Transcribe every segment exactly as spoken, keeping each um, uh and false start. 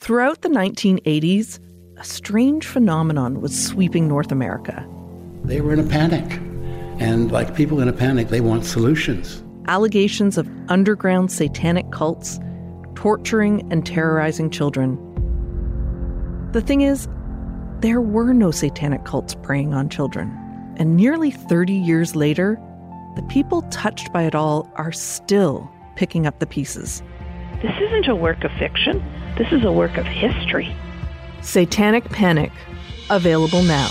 Throughout the nineteen eighties, a strange phenomenon was sweeping North America. They were in a panic. And like people in a panic, they want solutions. Allegations of underground satanic cults torturing and terrorizing children. The thing is, there were no satanic cults preying on children. And nearly thirty years later, the people touched by it all are still picking up the pieces. This isn't a work of fiction. This is a work of history. Satanic Panic, available now.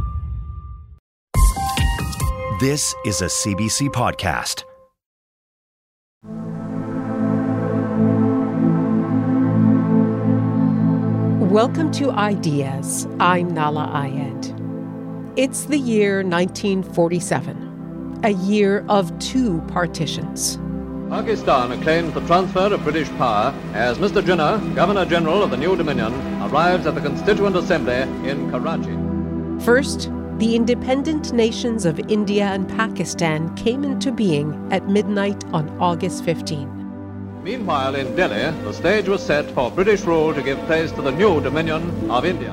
This is a C B C podcast. Welcome to Ideas. I'm Nahlah Ayed. It's the year nineteen forty-seven, a year of two partitions. Pakistan acclaims the transfer of British power as Mister Jinnah, Governor-General of the New Dominion, arrives at the Constituent Assembly in Karachi. First, the independent nations of India and Pakistan came into being at midnight on August fifteenth. Meanwhile, in Delhi, the stage was set for British rule to give place to the New Dominion of India.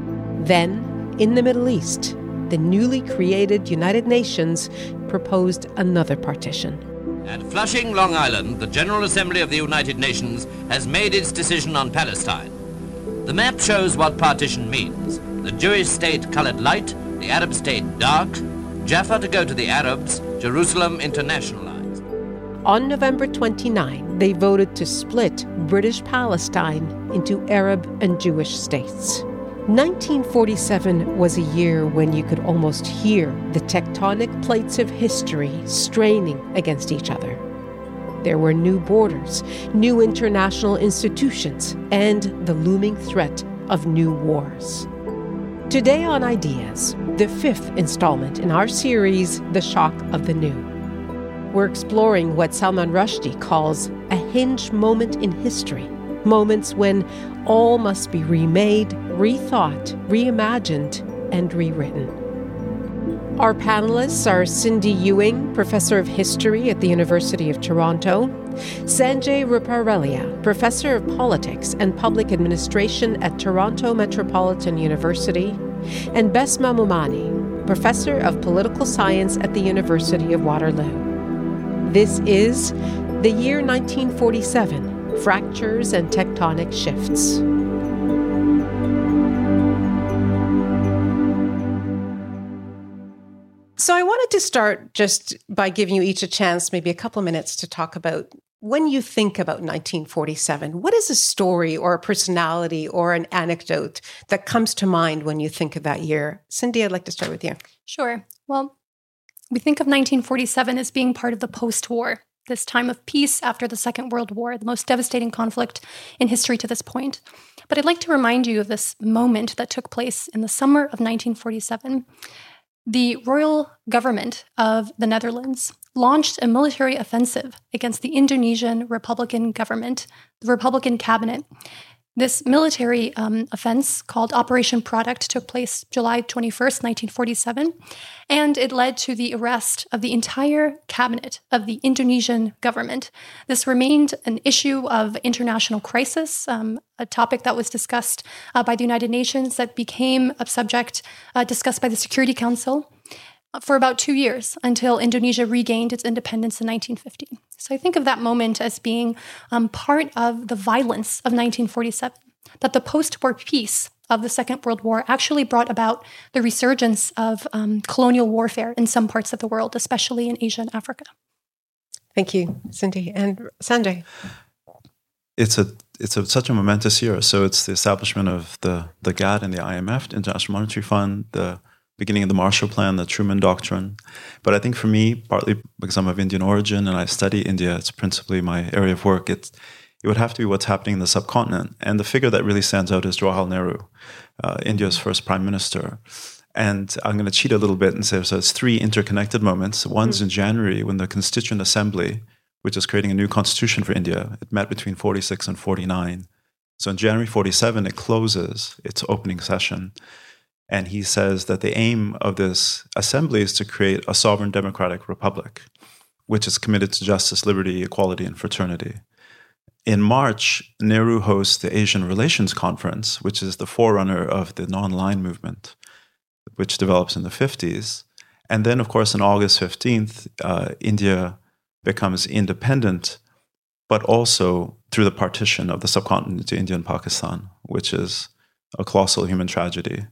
Then, in the Middle East, the newly created United Nations proposed another partition. At Flushing, Long Island, the General Assembly of the United Nations has made its decision on Palestine. The map shows what partition means. The Jewish state colored light, the Arab state dark, Jaffa to go to the Arabs, Jerusalem internationalized. On November twenty-ninth, they voted to split British Palestine into Arab and Jewish states. nineteen forty-seven was a year when you could almost hear the tectonic plates of history straining against each other. There were new borders, new international institutions, and the looming threat of new wars. Today on Ideas, the fifth installment in our series, The Shock of the New. We're exploring what Salman Rushdie calls a hinge moment in history, moments when all must be remade, rethought, reimagined, and rewritten. Our panelists are Cindy Ewing, Professor of History at the University of Toronto, Sanjay Ruparelia, Professor of Politics and Public Administration at Toronto Metropolitan University, and Besma Momani, Professor of Political Science at the University of Waterloo. This is the year nineteen forty-seven, Fractures and Tectonic Shifts. So I wanted to start just by giving you each a chance, maybe a couple of minutes, to talk about when you think about nineteen forty-seven, what is a story or a personality or an anecdote that comes to mind when you think of that year? Cindy, I'd like to start with you. Sure. Well, we think of nineteen forty-seven as being part of the post-war, this time of peace after the Second World War, the most devastating conflict in history to this point. But I'd like to remind you of this moment that took place in the summer of nineteen forty-seven. The royal government of the Netherlands launched a military offensive against the Indonesian Republican government, the Republican cabinet. This military um, offense, called Operation Product, took place July twenty-first, nineteen forty-seven, and it led to the arrest of the entire cabinet of the Indonesian government. This remained an issue of international crisis, um, a topic that was discussed uh, by the United Nations, that became a subject uh, discussed by the Security Council for about two years until Indonesia regained its independence in nineteen fifty. So I think of that moment as being um, part of the violence of nineteen forty-seven, that the post-war peace of the Second World War actually brought about the resurgence of um, colonial warfare in some parts of the world, especially in Asia and Africa. Thank you, Cindy. And Sanjay? It's a it's a, such a momentous year. So it's the establishment of the, the G A D and the I M F, the International Monetary Fund, the beginning of the Marshall Plan, the Truman Doctrine. But I think for me, partly because I'm of Indian origin and I study India, it's principally my area of work, it's, it would have to be what's happening in the subcontinent. And the figure that really stands out is Jawaharlal Nehru, uh, India's first prime minister. And I'm going to cheat a little bit and say, so it's three interconnected moments. One's mm-hmm. in January when the Constituent Assembly, which is creating a new constitution for India, it met between forty-six and forty-nine. So in January forty-seven, it closes its opening session. And he says that the aim of this assembly is to create a sovereign democratic republic, which is committed to justice, liberty, equality, and fraternity. in March, Nehru hosts the Asian Relations Conference, which is the forerunner of the non-aligned movement, which develops in the fifties. And then, of course, on August fifteenth, uh, India becomes independent, but also through the partition of the subcontinent to India and Pakistan, which is a colossal human tragedy.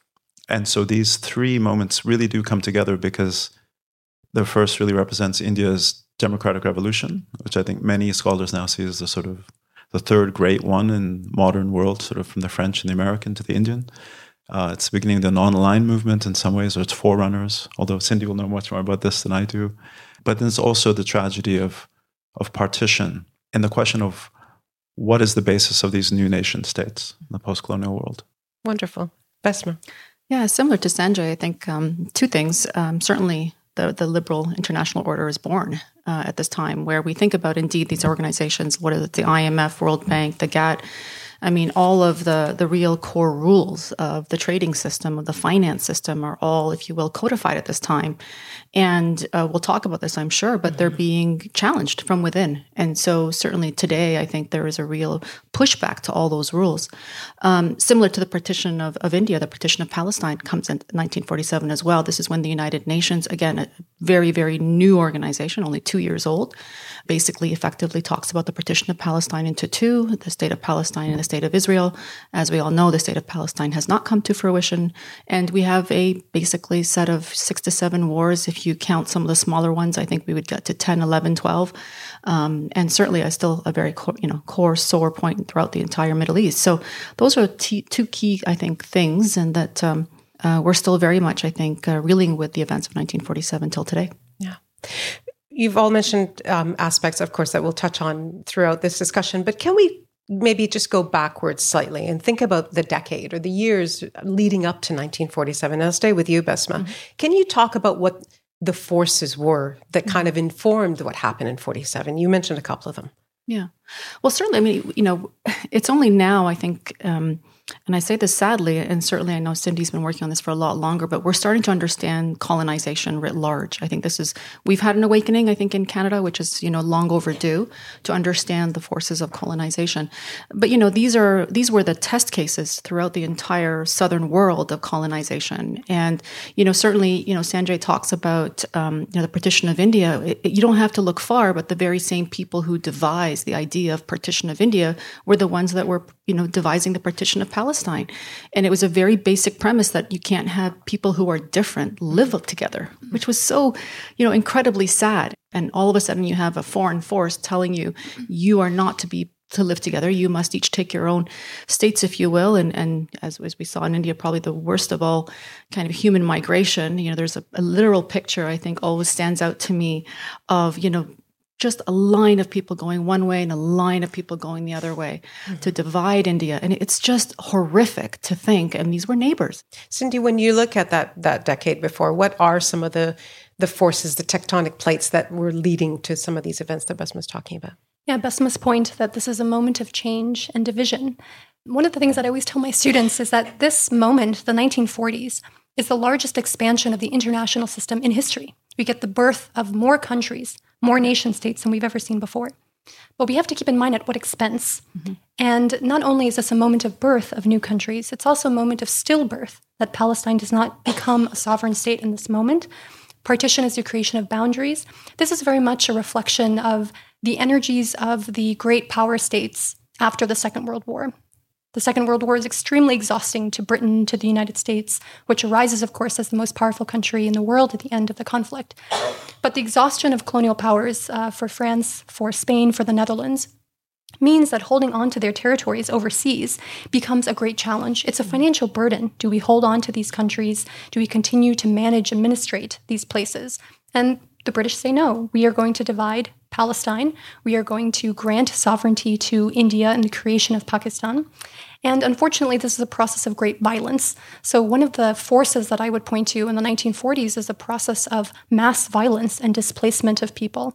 And so these three moments really do come together because the first really represents India's democratic revolution, which I think many scholars now see as the sort of the third great one in modern world, sort of from the French and the American to the Indian. Uh, it's the beginning of the non-aligned movement in some ways, or its forerunners, although Cindy will know much more about this than I do. But then there's also the tragedy of, of partition and the question of what is the basis of these new nation states in the post-colonial world. Wonderful. Besma. Yeah, similar to Sanjay, I think um, two things. Um, certainly, the, the liberal international order is born uh, at this time, where we think about, indeed, these organizations, what are the I M F, World Bank, the G A T, I mean, all of the, the real core rules of the trading system, of the finance system are all, if you will, codified at this time. And uh, we'll talk about this, I'm sure, but mm-hmm. they're being challenged from within. And so certainly today, I think there is a real pushback to all those rules. Um, similar to the partition of, of India, the partition of Palestine comes in nineteen forty-seven as well. This is when the United Nations, again, a very, very new organization, only two years old, basically effectively talks about the partition of Palestine into two, the state of Palestine and the state of Israel. As we all know, the state of Palestine has not come to fruition. And we have a basically set of six to seven wars. If you count some of the smaller ones, I think we would get to ten, eleven, twelve. Um, and certainly a still a very core, you know, core sore point throughout the entire Middle East. So those are t- two key, I think, things, and that um, uh, we're still very much, I think, uh, reeling with the events of nineteen forty-seven till today. Yeah. You've all mentioned um, aspects, of course, that we'll touch on throughout this discussion, but can we maybe just go backwards slightly and think about the decade or the years leading up to nineteen forty-seven? I'll stay with you, Besma. Mm-hmm. Can you talk about what the forces were that kind of informed what happened in forty-seven? You mentioned a couple of them. Yeah. Well, certainly, I mean, you know, it's only now, I think, um, and I say this sadly, and certainly I know Cindy's been working on this for a lot longer, but we're starting to understand colonization writ large. I think this is, we've had an awakening, I think, in Canada, which is, you know, long overdue to understand the forces of colonization. But, you know, these are, these were the test cases throughout the entire southern world of colonization. And, you know, certainly, you know, Sanjay talks about, um, you know, the partition of India. It, it, you don't have to look far, but the very same people who devised the idea of partition of India were the ones that were, you know, devising the partition of Palestine. And it was a very basic premise that you can't have people who are different live together, which was so, you know, incredibly sad. And all of a sudden you have a foreign force telling you, you are not to be to live together. You must each take your own states, if you will. And, and as, as we saw in India, probably the worst of all kind of human migration. You know, there's a, a literal picture, I think, always stands out to me of, you know, just a line of people going one way and a line of people going the other way mm-hmm. to divide India. And it's just horrific to think. And these were neighbors. Cindy, when you look at that that decade before, what are some of the, the forces, the tectonic plates that were leading to some of these events that Besma's talking about? Yeah, Besma's point that this is a moment of change and division. One of the things that I always tell my students is that this moment, the nineteen forties, is the largest expansion of the international system in history. We get the birth of more countries, more nation states than we've ever seen before. But we have to keep in mind at what expense. Mm-hmm. And not only is this a moment of birth of new countries, it's also a moment of stillbirth, that Palestine does not become a sovereign state in this moment. Partition is the creation of boundaries. This is very much a reflection of the energies of the great power states after the Second World War. The Second World War is extremely exhausting to Britain, to the United States, which arises, of course, as the most powerful country in the world at the end of the conflict. But the exhaustion of colonial powers uh, for France, for Spain, for the Netherlands, means that holding on to their territories overseas becomes a great challenge. It's a financial burden. Do we hold on to these countries? Do we continue to manage, administrate these places? And the British say no. We are going to divide Palestine. We are going to grant sovereignty to India and the creation of Pakistan. And unfortunately, this is a process of great violence. So one of the forces that I would point to in the nineteen forties is a process of mass violence and displacement of people.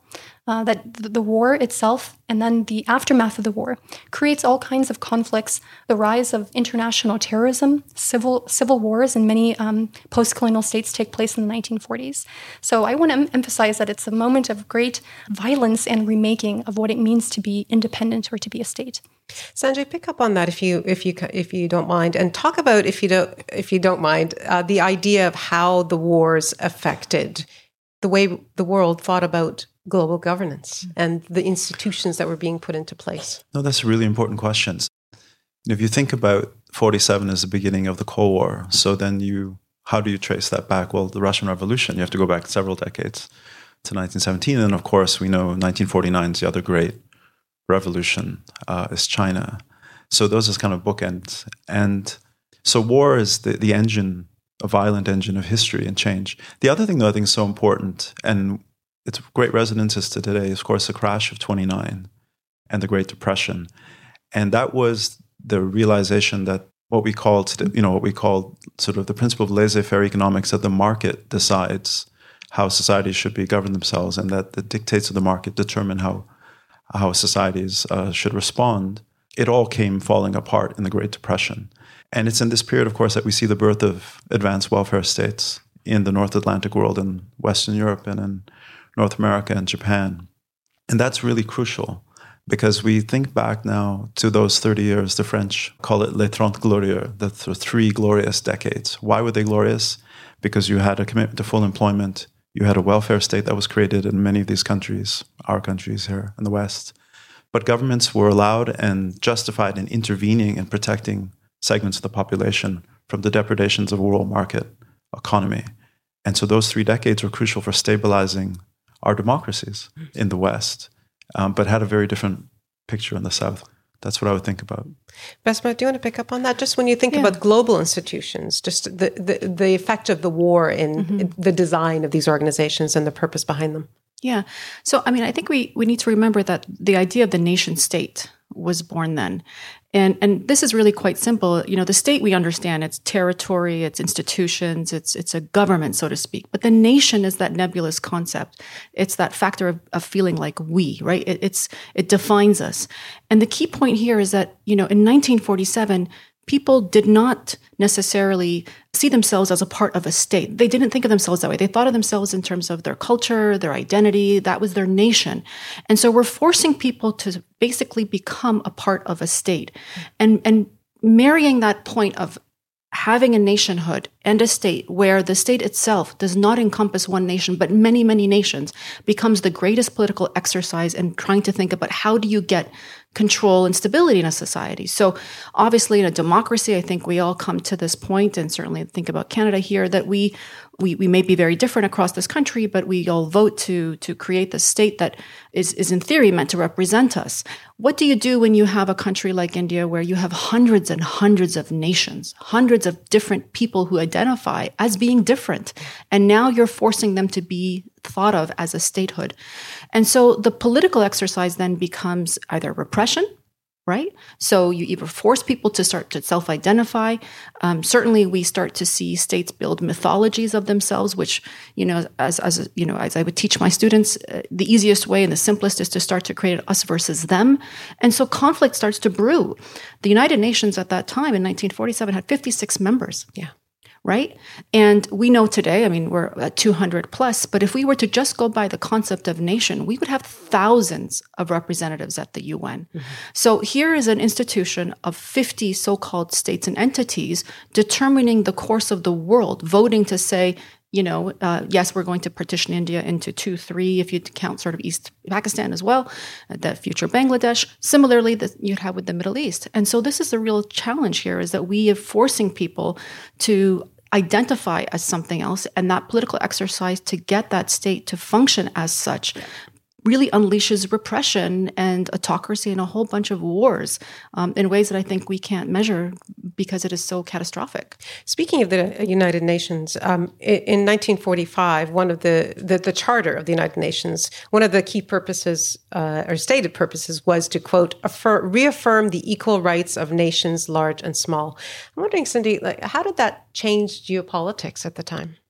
uh, that th- the war itself and then the aftermath of the war creates all kinds of conflicts, the rise of international terrorism, civil civil wars in many um, post-colonial states take place in the nineteen forties. So I want to em- emphasize that it's a moment of great violence and remaking of what it means to be independent or to be a state. Sanjay, pick up on that if you if you if you don't mind, and talk about if you don't if you don't mind uh, the idea of how the wars affected the way the world thought about global governance and the institutions that were being put into place. No, that's really important questions. If you think about forty-seven as the beginning of the Cold War, so then you how do you trace that back? Well, the Russian Revolution, you have to go back several decades to nineteen seventeen, and of course we know nineteen forty-nine is the other great revolution, uh, is China. So those are kind of bookends. And so war is the, the engine, a violent engine of history and change. The other thing that I think is so important, and it's great resonances to today, is of course the crash of twenty-nine and the Great Depression. And that was the realization that what we called, you know, what we called sort of the principle of laissez-faire economics, that the market decides how societies should be governed themselves, and that the dictates of the market determine how how societies uh, should respond. It all came falling apart in the Great Depression. And it's in this period, of course, that we see the birth of advanced welfare states in the North Atlantic world, in Western Europe and in North America and Japan. And that's really crucial because we think back now to those thirty years, the French call it les trente glorieux, the th- three glorious decades. Why were they glorious? Because you had a commitment to full employment. You had a welfare state that was created in many of these countries, our countries here in the West. But governments were allowed and justified in intervening and protecting segments of the population from the depredations of a world market economy. And so those three decades were crucial for stabilizing our democracies in the West, um, but had a very different picture in the South. That's what I would think about. Besma, do you want to pick up on that? Just when you think yeah. about global institutions, just the, the, the effect of the war in mm-hmm. the design of these organizations and the purpose behind them. Yeah. So, I mean, I think we, we need to remember that the idea of the nation state was born then. And and this is really quite simple. You know, the state, we understand, it's territory, it's institutions, it's it's a government, so to speak. But the nation is that nebulous concept. It's that factor of, of feeling like we, right? It, it's it defines us. And the key point here is that, you know, in nineteen forty-seven, people did not necessarily see themselves as a part of a state. They didn't think of themselves that way. They thought of themselves in terms of their culture, their identity. That was their nation. And so we're forcing people to basically become a part of a state. And, and marrying that point of having a nationhood and a state where the state itself does not encompass one nation, but many, many nations, becomes the greatest political exercise in trying to think about how do you get control and stability in a society. So obviously in a democracy, I think we all come to this point, and certainly think about Canada here, that we we, we may be very different across this country, but we all vote to to create the state that is, is in theory meant to represent us. What do you do when you have a country like India where you have hundreds and hundreds of nations, hundreds of different people who identify as being different, and now you're forcing them to be thought of as a statehood? And so the political exercise then becomes either repression, right? So you either force people to start to self-identify. Um, certainly, we start to see states build mythologies of themselves, which, you know, as as you know, as I would teach my students, uh, the easiest way and the simplest is to start to create us versus them, and so conflict starts to brew. The United Nations at that time in nineteen forty-seven had fifty-six members. Yeah. Right? And we know today, I mean, we're at two hundred plus, but if we were to just go by the concept of nation, we would have thousands of representatives at the U N. Mm-hmm. So here is an institution of fifty so-called states and entities determining the course of the world, voting to say, you know, uh, yes, we're going to partition India into two, three, if you count sort of East Pakistan as well, the future Bangladesh. Similarly, that you'd have with the Middle East. And so this is the real challenge here, is that we are forcing people to identify as something else, and that political exercise to get that state to function as such really unleashes repression and autocracy and a whole bunch of wars um, in ways that I think we can't measure because it is so catastrophic. Speaking of the United Nations, um, in nineteen forty-five, one of the, the, the charter of the United Nations, one of the key purposes uh, or stated purposes was to, quote, affirm, reaffirm the equal rights of nations large and small. I'm wondering, Cindy, like, how did that change geopolitics at the time?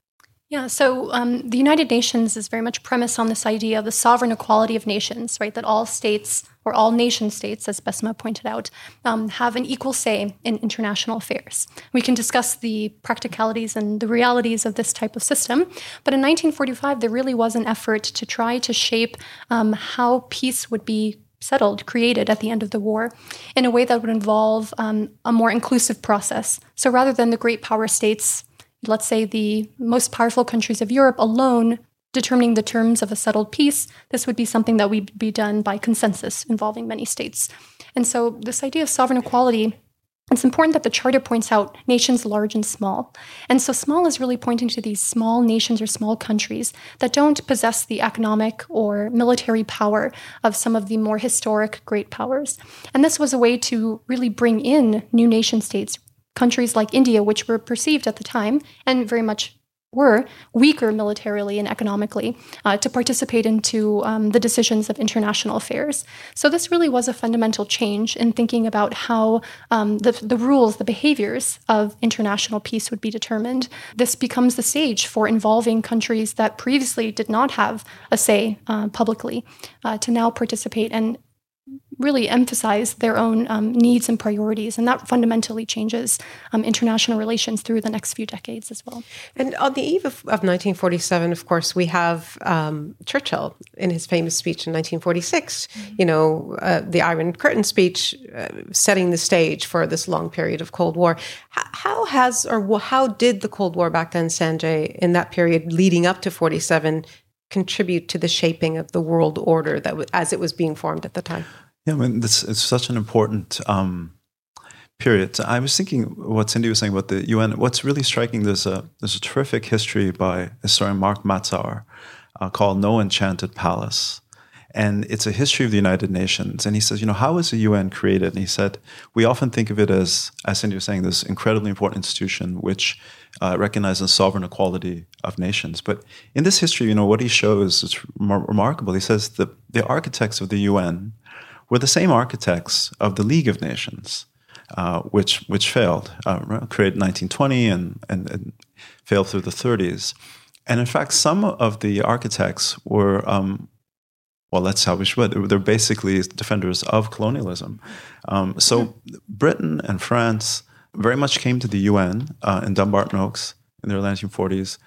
Yeah, so um, the United Nations is very much premised on this idea of the sovereign equality of nations, right? That all states, or all nation states, as Besma pointed out, um, have an equal say in international affairs. We can discuss the practicalities and the realities of this type of system, but in nineteen forty-five, there really was an effort to try to shape um, how peace would be settled, created at the end of the war in a way that would involve um, a more inclusive process. So rather than the great power states, let's say the most powerful countries of Europe alone determining the terms of a settled peace, this would be something that would be done by consensus involving many states. And so this idea of sovereign equality, it's important that the Charter points out nations large and small. And so small is really pointing to these small nations or small countries that don't possess the economic or military power of some of the more historic great powers. And this was a way to really bring in new nation states, countries like India, which were perceived at the time, and very much were, weaker militarily and economically, uh, to participate into um, the decisions of international affairs. So this really was a fundamental change in thinking about how um, the, the rules, the behaviors of international peace would be determined. This becomes the stage for involving countries that previously did not have a say uh, publicly uh, to now participate and really emphasize their own um, needs and priorities. And that fundamentally changes um, international relations through the next few decades as well. And on the eve of, of nineteen forty-seven, of course, we have um, Churchill in his famous speech in nineteen forty-six, mm-hmm. you know, uh, the Iron Curtain speech, uh, setting the stage for this long period of Cold War. H- how has, or how did the Cold War back then, Sanjay, in that period leading up to forty-seven, contribute to the shaping of the world order that w- as it was being formed at the time? Yeah, I mean, this, it's such an important um, period. I was thinking what Cindy was saying about the U N. What's really striking, there's a, there's a terrific history by historian Mark Matzauer uh, called No Enchanted Palace. And it's a history of the United Nations. And he says, you know, how was the U N created? And he said, we often think of it as, as Cindy was saying, this incredibly important institution which uh, recognizes sovereign equality of nations. But in this history, you know, what he shows is rem- remarkable. He says that the architects of the U N were the same architects of the League of Nations, uh, which which failed, uh, created in nineteen twenty and, and, and failed through the thirties. And in fact, some of the architects were, um, well, that's how we should, they're basically defenders of colonialism. Um, so mm-hmm. Britain and France very much came to the U N uh, in Dumbarton Oaks in the early nineteen forties,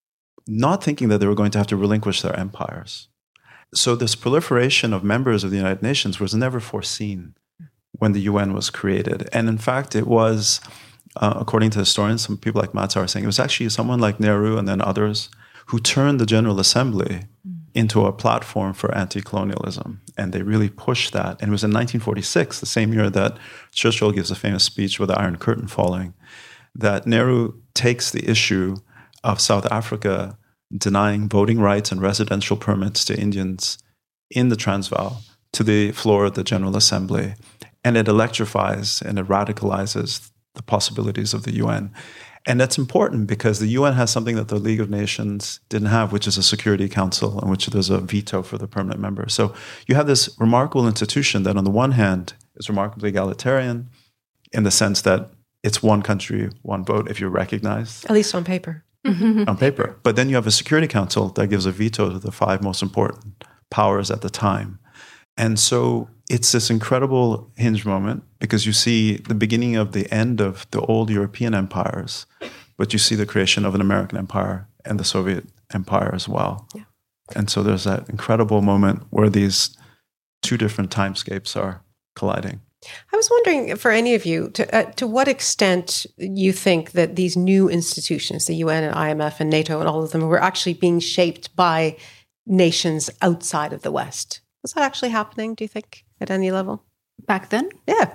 not thinking that they were going to have to relinquish their empires. So this proliferation of members of the United Nations was never foreseen when the U N was created. And in fact, it was, uh, according to historians, some people like Matzauer are saying, it was actually someone like Nehru and then others who turned the General Assembly into a platform for anti-colonialism. And they really pushed that. And it was in nineteen forty-six, the same year that Churchill gives a famous speech with the Iron Curtain falling, that Nehru takes the issue of South Africa denying voting rights and residential permits to Indians in the Transvaal to the floor of the General Assembly. And it electrifies and it radicalizes the possibilities of the U N. And that's important because the U N has something that the League of Nations didn't have, which is a Security Council in which there's a veto for the permanent member. So you have this remarkable institution that on the one hand is remarkably egalitarian in the sense that it's one country, one vote if you're recognized. At least on paper. On paper. But then you have a Security Council that gives a veto to the five most important powers at the time. And so it's this incredible hinge moment because you see the beginning of the end of the old European empires, but you see the creation of an American empire and the Soviet empire as well. Yeah. And so there's that incredible moment where these two different timescapes are colliding. I was wondering, for any of you, to, uh, to what extent you think that these new institutions, the U N and I M F and NATO and all of them, were actually being shaped by nations outside of the West. Was that actually happening, do you think, at any level? Back then? Yeah.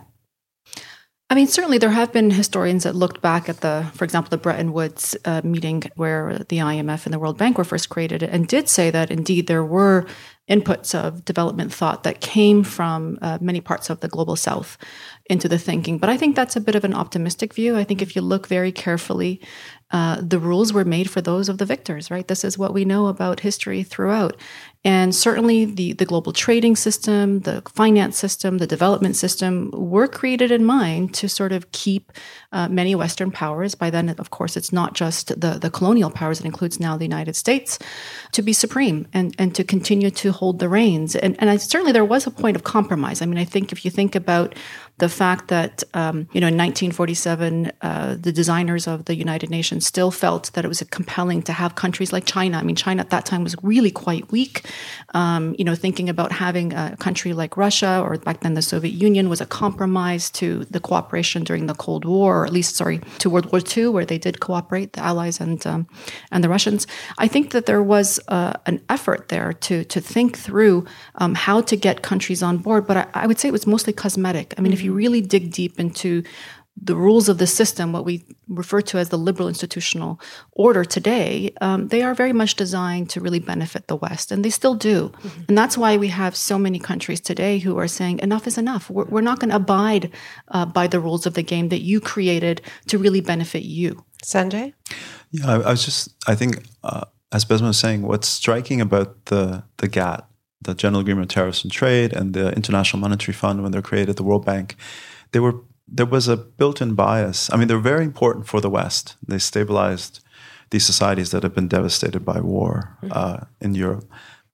I mean, certainly there have been historians that looked back at the, for example, the Bretton Woods uh, meeting where the I M F and the World Bank were first created and did say that indeed there were inputs of development thought that came from uh, many parts of the global south into the thinking. But I think that's a bit of an optimistic view. I think if you look very carefully, uh, the rules were made for those of the victors, right? This is what we know about history throughout. And certainly the, the global trading system, the finance system, the development system were created in mind to sort of keep uh, many Western powers, by then, of course, it's not just the, the colonial powers, it includes now the United States, to be supreme and, and to continue to hold the reins. And, and I, certainly there was a point of compromise. I mean, I think if you think about the fact that, um, you know, in nineteen forty-seven, uh, the designers of the United Nations still felt that it was compelling to have countries like China. I mean, China at that time was really quite weak. Um, you know, thinking about having a country like Russia, or back then the Soviet Union, was a compromise to the cooperation during the Cold War, or at least, sorry, to World War Two, where they did cooperate, the Allies and um, and the Russians. I think that there was uh, an effort there to to think through um, how to get countries on board, but I, I would say it was mostly cosmetic. I mean, mm-hmm. if you really dig deep into the rules of the system, what we refer to as the liberal institutional order today, um, they are very much designed to really benefit the West, and they still do. Mm-hmm. And that's why we have so many countries today who are saying, enough is enough. We're, we're not going to abide uh, by the rules of the game that you created to really benefit you. Sanjay? Yeah, I, I was just, I think, uh, as Besma was saying, what's striking about the, the G A T, the General Agreement on Tariffs and Trade, and the International Monetary Fund, when they're created, the World Bank, they were there was a built-in bias. I mean, they're very important for the West. They stabilized these societies that have been devastated by war uh, in Europe.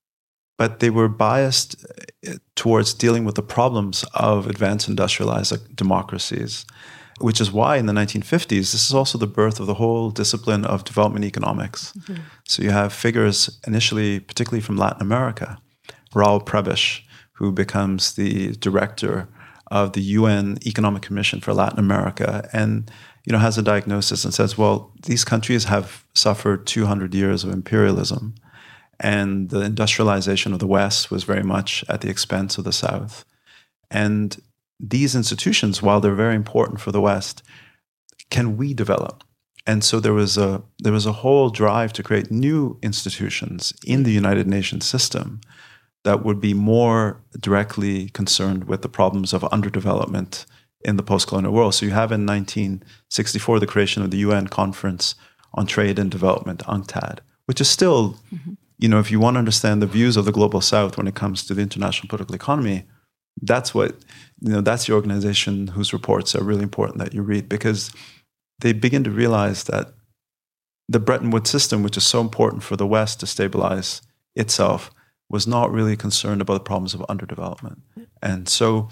But they were biased towards dealing with the problems of advanced industrialized democracies, which is why in the nineteen fifties, this is also the birth of the whole discipline of development economics. Mm-hmm. So you have figures initially, particularly from Latin America, Raul Prebisch, who becomes the director of the U N Economic Commission for Latin America, and you know has a diagnosis and says, well, these countries have suffered two hundred years of imperialism, and the industrialization of the West was very much at the expense of the South. And these institutions, while they're very important for the West, can we develop? And so there was a there was a whole drive to create new institutions in the United Nations system that would be more directly concerned with the problems of underdevelopment in the post-colonial world. So you have in nineteen sixty-four the creation of the U N Conference on Trade and Development, UNCTAD, which is still, mm-hmm. you know, if you want to understand the views of the Global South when it comes to the international political economy, that's what, you know, that's the organization whose reports are really important that you read, because they begin to realize that the Bretton Woods system, which is so important for the West to stabilize itself, was not really concerned about the problems of underdevelopment. And so,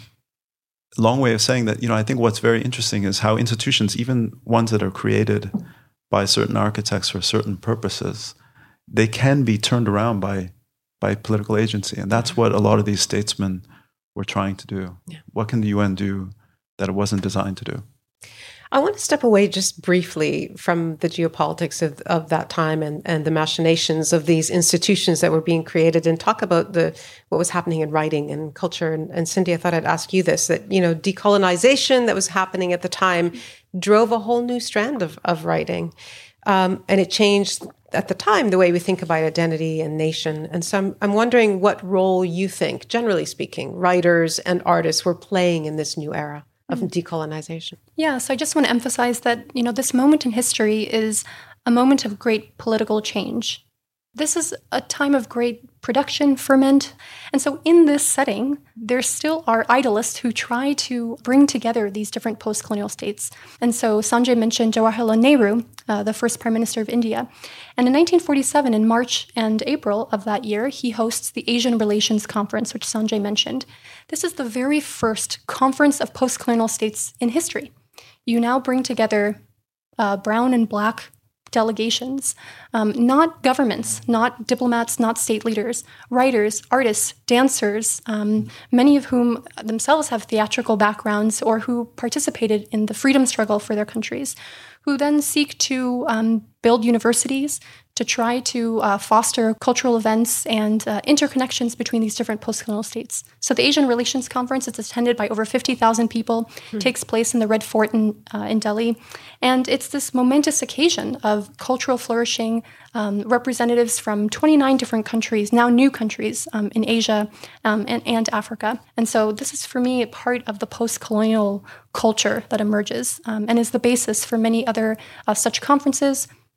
long way of saying that, you know, I think what's very interesting is how institutions, even ones that are created by certain architects for certain purposes, they can be turned around by by political agency. And that's what a lot of these statesmen were trying to do. Yeah. What can the U N do that it wasn't designed to do? I want to step away just briefly from the geopolitics of, of that time and, and the machinations of these institutions that were being created, and talk about the what was happening in writing and culture. And, and Cindy, I thought I'd ask you this, that, you know, decolonization that was happening at the time drove a whole new strand of, of writing. Um, and it changed, at the time, the way we think about identity and nation. And so I'm, I'm wondering what role you think, generally speaking, writers and artists were playing in this new era of decolonization. Yeah, so I just want to emphasize that, you know, this moment in history is a moment of great political change. This is a time of great production, ferment. And so in this setting, there still are idealists who try to bring together these different post-colonial states. And so Sanjay mentioned Jawaharlal Nehru, uh, the first prime minister of India. And in nineteen forty-seven, in March and April of that year, he hosts the Asian Relations Conference, which Sanjay mentioned. This is the very first conference of post-colonial states in history. You now bring together uh, brown and black delegations, um, not governments, not diplomats, not state leaders, writers, artists, dancers, um, many of whom themselves have theatrical backgrounds or who participated in the freedom struggle for their countries, who then seek to um, build universities, to try to uh, foster cultural events and uh, interconnections between these different post-colonial states. So the Asian Relations Conference is attended by over fifty thousand people, mm-hmm. takes place in the Red Fort in, uh, in Delhi. And it's this momentous occasion of cultural flourishing, um, representatives from twenty-nine different countries, now new countries um, in Asia um, and, and Africa. And so this is, for me, a part of the post-colonial culture that emerges um, and is the basis for many other uh, such conferences,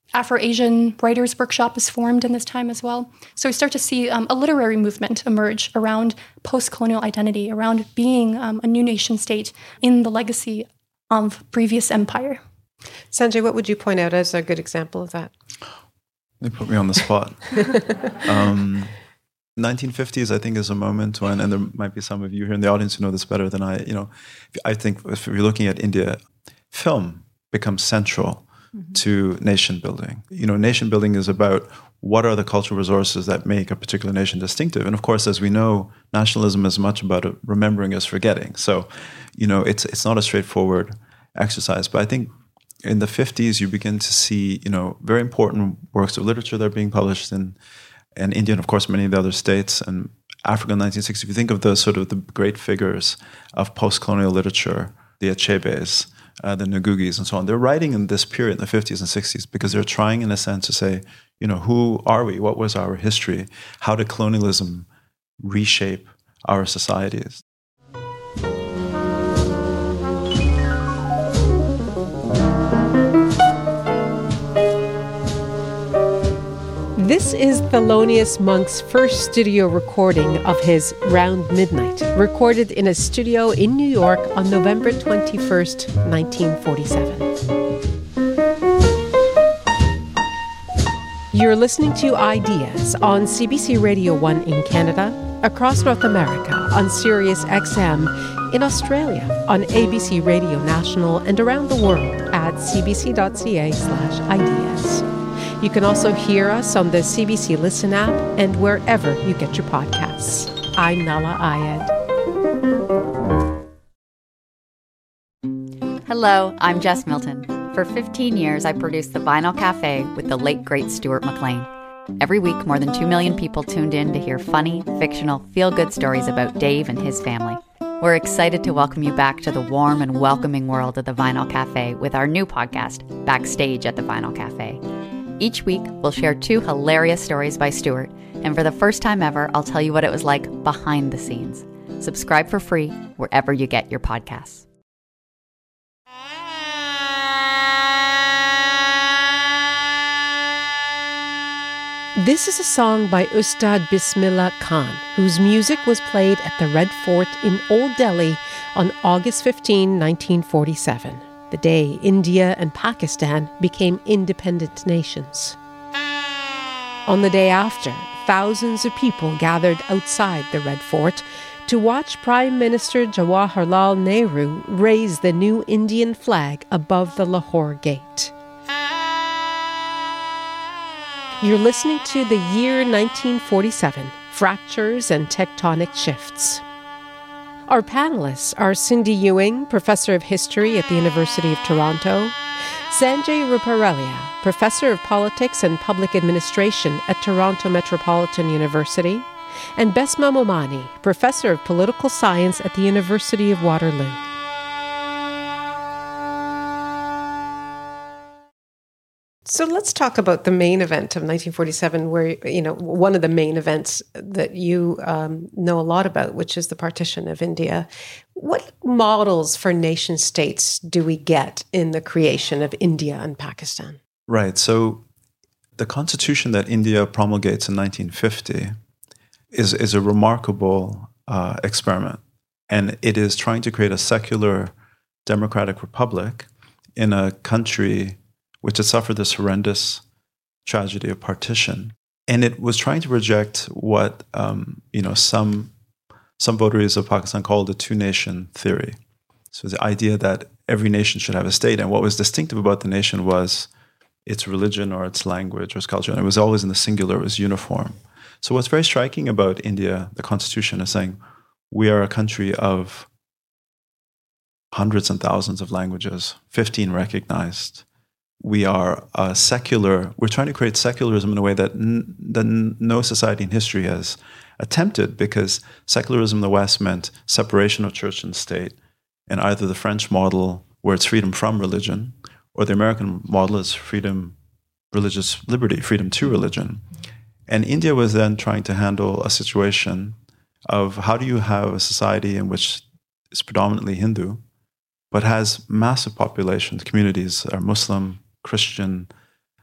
Afro-Asian Writers Workshop is formed in this time as well. So we start to see um, a literary movement emerge around post-colonial identity, around being um, a new nation state in the legacy of previous empire. Sanjay, what would you point out as a good example of that? They put me on the spot. um, nineteen fifties, I think, is a moment when, and there might be some of you here in the audience who know this better than I, you know, I think if you're looking at India, film becomes central mm-hmm. to nation building. You know, nation building is about what are the cultural resources that make a particular nation distinctive. And of course, as we know, nationalism is much about remembering as forgetting. So, you know, it's it's not a straightforward exercise. But I think in the fifties, you begin to see, you know, very important works of literature that are being published in, in India and, of course, many of the other states. And Africa in nineteen sixty, if you think of the sort of the great figures of post-colonial literature, the Achebes, uh, the Ngugis, and so on, they're writing in this period in the fifties and sixties because they're trying, in a sense, to say, you know, who are we? What was our history? How did colonialism reshape our societies? This is Thelonious Monk's first studio recording of his Round Midnight, recorded in a studio in New York on November twenty-first, nineteen forty-seven. You're listening to Ideas on C B C Radio one in Canada, across North America on Sirius X M, in Australia on A B C Radio National, and around the world at cbc.ca slash ideas. You can also hear us on the C B C Listen app and wherever you get your podcasts. I'm Nala Ayed. Hello, I'm Jess Milton. For fifteen years, I produced The Vinyl Cafe with the late, great Stuart McLean. Every week, more than two million people tuned in to hear funny, fictional, feel-good stories about Dave and his family. We're excited to welcome you back to the warm and welcoming world of The Vinyl Cafe with our new podcast, Backstage at The Vinyl Cafe. Each week, we'll share two hilarious stories by Stuart, and for the first time ever, I'll tell you what it was like behind the scenes. Subscribe for free wherever you get your podcasts. This is a song by Ustad Bismillah Khan, whose music was played at the Red Fort in Old Delhi on August fifteenth, nineteen forty-seven. The day India and Pakistan became independent nations. On the day after, thousands of people gathered outside the Red Fort to watch Prime Minister Jawaharlal Nehru raise the new Indian flag above the Lahore Gate. You're listening to the year nineteen forty-seven, Fractures and Tectonic Shifts. Our panelists are Cindy Ewing, Professor of History at the University of Toronto, Sanjay Ruparelia, Professor of Politics and Public Administration at Toronto Metropolitan University, and Besma Momani, Professor of Political Science at the University of Waterloo. So let's talk about the main event of nineteen forty-seven, where, you know, one of the main events that you um, know a lot about, which is the partition of India. What models for nation states do we get in the creation of India and Pakistan? Right. So the constitution that India promulgates in nineteen fifty is, is a remarkable uh, experiment. And it is trying to create a secular democratic republic in a country which had suffered this horrendous tragedy of partition. And it was trying to reject what um, you know some some votaries of Pakistan called the two-nation theory. So the idea that every nation should have a state, and what was distinctive about the nation was its religion or its language or its culture, and it was always in the singular, it was uniform. So what's very striking about India, the constitution, is saying we are a country of hundreds and thousands of languages, fifteen recognized. We are a secular, we're trying to create secularism in a way that, n- that n- no society in history has attempted, because secularism in the West meant separation of church and state, and either the French model, where it's freedom from religion, or the American model is freedom, religious liberty, freedom to religion. And India was then trying to handle a situation of how do you have a society in which is predominantly Hindu, but has massive populations, communities are Muslim, Christian,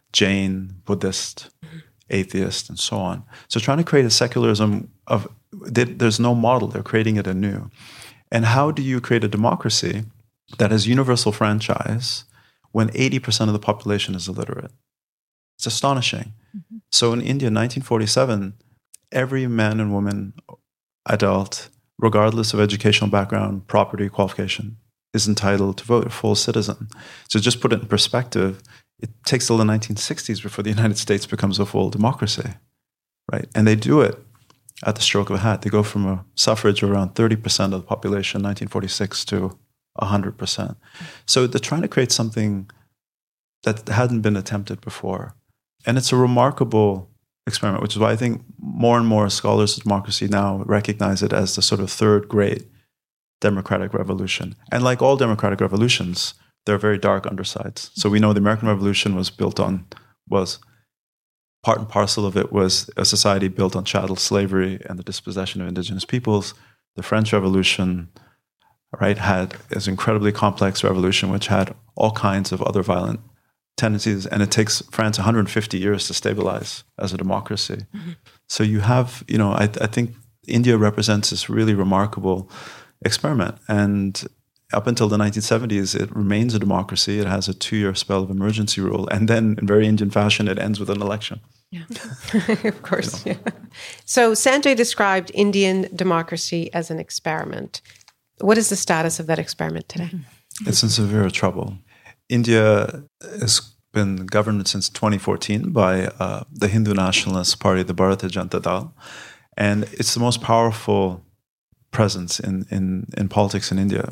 Jain, Buddhist, atheist, and so on. So trying to create a secularism of, there's no model, they're creating it anew. And how do you create a democracy that has universal franchise when eighty percent of the population is illiterate? It's astonishing. Mm-hmm. So in India, nineteen forty-seven, every man and woman, adult, regardless of educational background, property, qualification, is entitled to vote, a full citizen. So just put it in perspective, it takes till the nineteen sixties before the United States becomes a full democracy, right? And they do it at the stroke of a hat. They go from a suffrage of around thirty percent of the population, nineteen forty-six, to one hundred percent. So they're trying to create something that hadn't been attempted before. And it's a remarkable experiment, which is why I think more and more scholars of democracy now recognize it as the sort of third great democratic revolution. And like all democratic revolutions, there are very dark undersides. So we know the American Revolution was built on, was part and parcel of it was a society built on chattel slavery and the dispossession of indigenous peoples. The French Revolution, right, had this incredibly complex revolution which had all kinds of other violent tendencies, and it takes France one hundred fifty years to stabilize as a democracy. Mm-hmm. So you have, you know, I, I think India represents this really remarkable experiment. And up until the nineteen seventies, it remains a democracy. It has a two-year spell of emergency rule. And then, in very Indian fashion, it ends with an election. Yeah, of course. You know. Yeah. So Sanjay described Indian democracy as an experiment. What is the status of that experiment today? It's in severe trouble. India has been governed since twenty fourteen by uh, the Hindu nationalist party, the Bharatiya Janata Dal. And it's the most powerful presence in, in, in politics in India.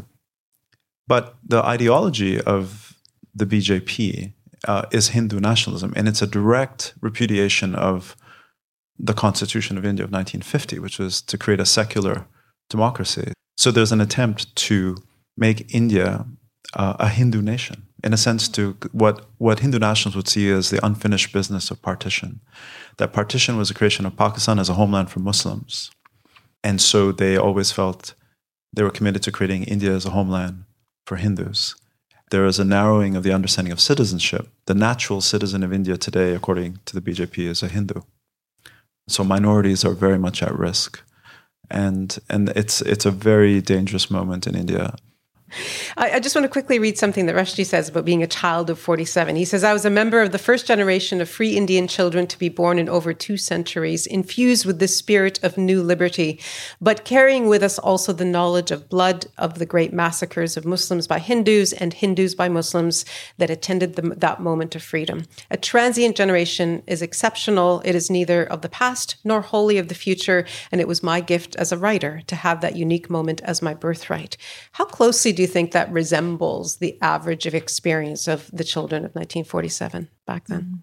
But the ideology of the B J P uh, is Hindu nationalism, and it's a direct repudiation of the Constitution of India of nineteen fifty, which was to create a secular democracy. So there's an attempt to make India uh, a Hindu nation, in a sense to what, what Hindu nationalists would see as the unfinished business of partition. That partition was the creation of Pakistan as a homeland for Muslims. And so they always felt they were committed to creating India as a homeland for Hindus. There is a narrowing of the understanding of citizenship. The natural citizen of India today, according to the B J P, is a Hindu. So minorities are very much at risk. And and it's it's a very dangerous moment in India. I, I just want to quickly read something that Rushdie says about being a child of forty-seven. He says, I was a member of the first generation of free Indian children to be born in over two centuries, infused with the spirit of new liberty, but carrying with us also the knowledge of blood, of the great massacres of Muslims by Hindus and Hindus by Muslims that attended the, that moment of freedom. A transient generation is exceptional. It is neither of the past nor wholly of the future, and it was my gift as a writer to have that unique moment as my birthright. How closely do you think that resembles the average of experience of the children of nineteen forty-seven back then?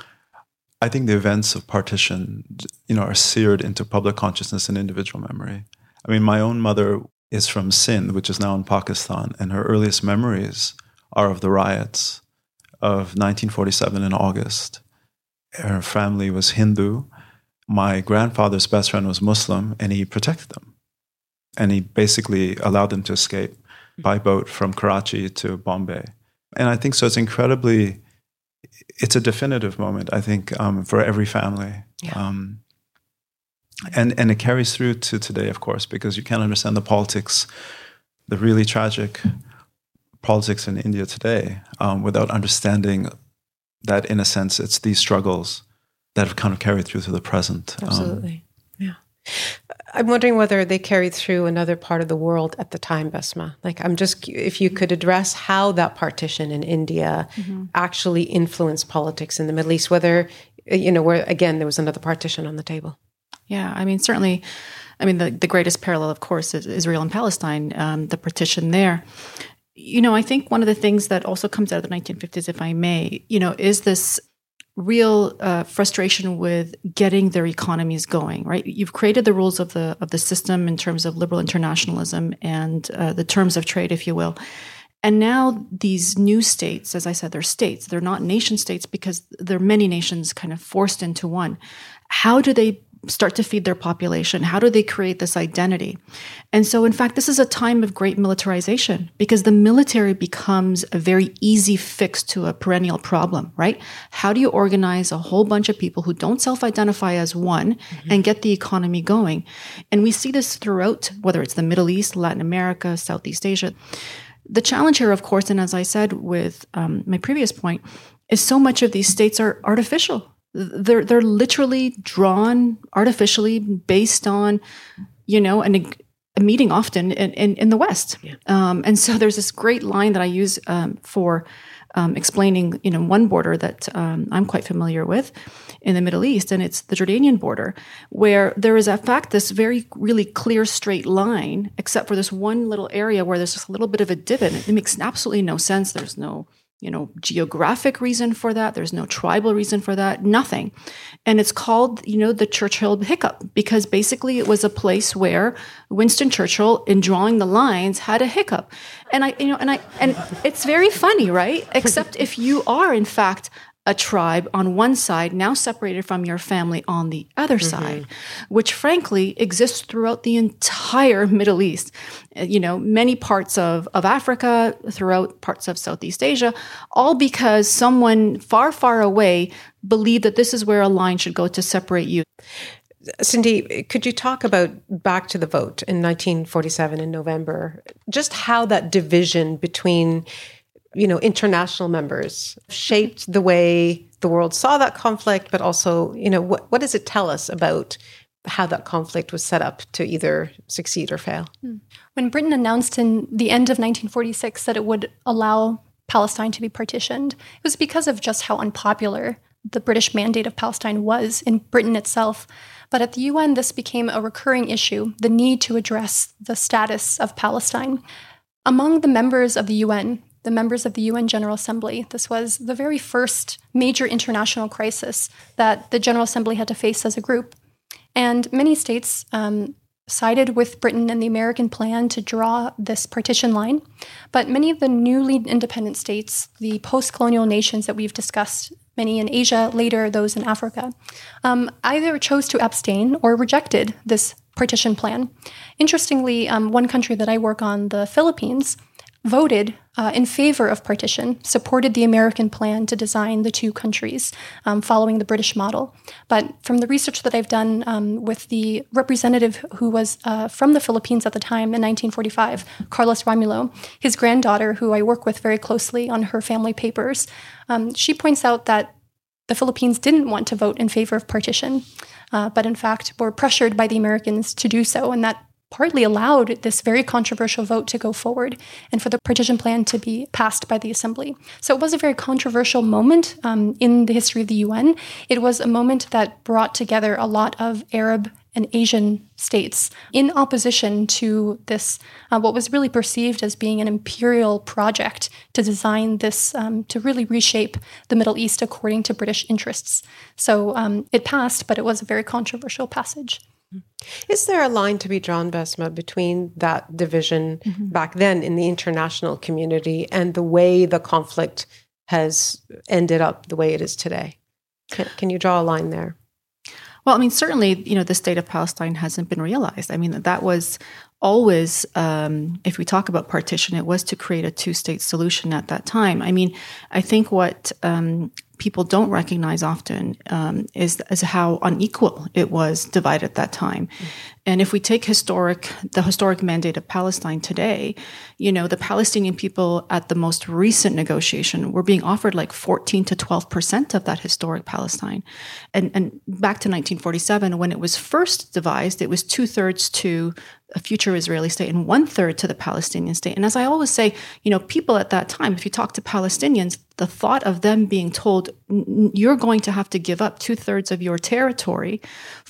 I think the events of partition, you know, are seared into public consciousness and individual memory. I mean, my own mother is from Sindh, which is now in Pakistan, and her earliest memories are of the riots of nineteen forty-seven in August. Her family was Hindu. My grandfather's best friend was Muslim, and he protected them. And he basically allowed them to escape by boat from Karachi to Bombay. And I think so it's incredibly, it's a definitive moment, I think, um, for every family. Yeah. Um, and, and it carries through to today, of course, because you can't understand the politics, the really tragic politics in India today um, without understanding that, in a sense, it's these struggles that have kind of carried through to the present. Absolutely, um, yeah. I'm wondering whether they carried through another part of the world at the time, Basma. Like, I'm just, if you could address how that partition in India mm-hmm. actually influenced politics in the Middle East, whether, you know, where, again, there was another partition on the table. Yeah, I mean, certainly, I mean, the, the greatest parallel, of course, is Israel and Palestine, um, the partition there. You know, I think one of the things that also comes out of the nineteen fifties, if I may, you know, is this real uh, frustration with getting their economies going, right? You've created the rules of the of the system in terms of liberal internationalism and uh, the terms of trade, if you will. And now these new states, as I said, they're states. They're not nation states because there are many nations kind of forced into one. How do they start to feed their population? How do they create this identity? And so, in fact, this is a time of great militarization because the military becomes a very easy fix to a perennial problem, right? How do you organize a whole bunch of people who don't self-identify as one mm-hmm. and get the economy going? And we see this throughout, whether it's the Middle East, Latin America, Southeast Asia. The challenge here, of course, and as I said with um, my previous point, is so much of these states are artificial. They're they're literally drawn artificially based on, you know, an, a meeting often in, in, in the West. Yeah. Um, and so there's this great line that I use um, for um, explaining, you know, one border that um, I'm quite familiar with in the Middle East, and it's the Jordanian border, where there is, in fact, this very, really clear straight line, except for this one little area where there's just a little bit of a divot. It makes absolutely no sense. There's no you know, geographic reason for that. There's no tribal reason for that, nothing. And it's called, you know, the Churchill hiccup because basically it was a place where Winston Churchill, in drawing the lines, had a hiccup. And I, you know, and I, and it's very funny, right? Except if you are, in fact, a tribe on one side, now separated from your family on the other mm-hmm. side, which frankly exists throughout the entire Middle East. You know, many parts of, of Africa, throughout parts of Southeast Asia, all because someone far, far away believed that this is where a line should go to separate you. Cindy, could you talk about back to the vote in nineteen forty-seven in November, just how that division between you know, international members shaped the way the world saw that conflict, but also, you know, what, what does it tell us about how that conflict was set up to either succeed or fail? When Britain announced in the end of nineteen forty-six that it would allow Palestine to be partitioned, it was because of just how unpopular the British mandate of Palestine was in Britain itself. But at the U N, this became a recurring issue, the need to address the status of Palestine. Among the members of the U N, the members of the U N General Assembly, this was the very first major international crisis that the General Assembly had to face as a group. And many states um, sided with Britain and the American plan to draw this partition line. But many of the newly independent states, the post-colonial nations that we've discussed, many in Asia, later those in Africa, um, either chose to abstain or rejected this partition plan. Interestingly, um, one country that I work on, the Philippines, voted uh, in favor of partition, supported the American plan to design the two countries um, following the British model. But from the research that I've done um, with the representative who was uh, from the Philippines at the time in nineteen forty-five, Carlos Romulo, his granddaughter, who I work with very closely on her family papers, um, she points out that the Philippines didn't want to vote in favor of partition, uh, but in fact were pressured by the Americans to do so, and that partly allowed this very controversial vote to go forward and for the partition plan to be passed by the Assembly. So it was a very controversial moment um, in the history of the U N. It was a moment that brought together a lot of Arab and Asian states in opposition to this, uh, what was really perceived as being an imperial project to design this, um, to really reshape the Middle East according to British interests. So um, it passed, but it was a very controversial passage. Is there a line to be drawn, Besma, between that division mm-hmm. back then in the international community and the way the conflict has ended up the way it is today? Can, can you draw a line there? Well, I mean, certainly, you know, the state of Palestine hasn't been realized. I mean, that was always, um, if we talk about partition, it was to create a two-state solution at that time. I mean, I think what um, people don't recognize often um, is, is how unequal it was divided at that time. Mm-hmm. And if we take historic, the historic mandate of Palestine today, you know, the Palestinian people at the most recent negotiation were being offered like fourteen to twelve percent of that historic Palestine. And, and back to nineteen forty-seven, when it was first devised, it was two-thirds to a future Israeli state and one-third to the Palestinian state. And as I always say, you know, people at that time, if you talk to Palestinians, the thought of them being told, you're going to have to give up two-thirds of your territory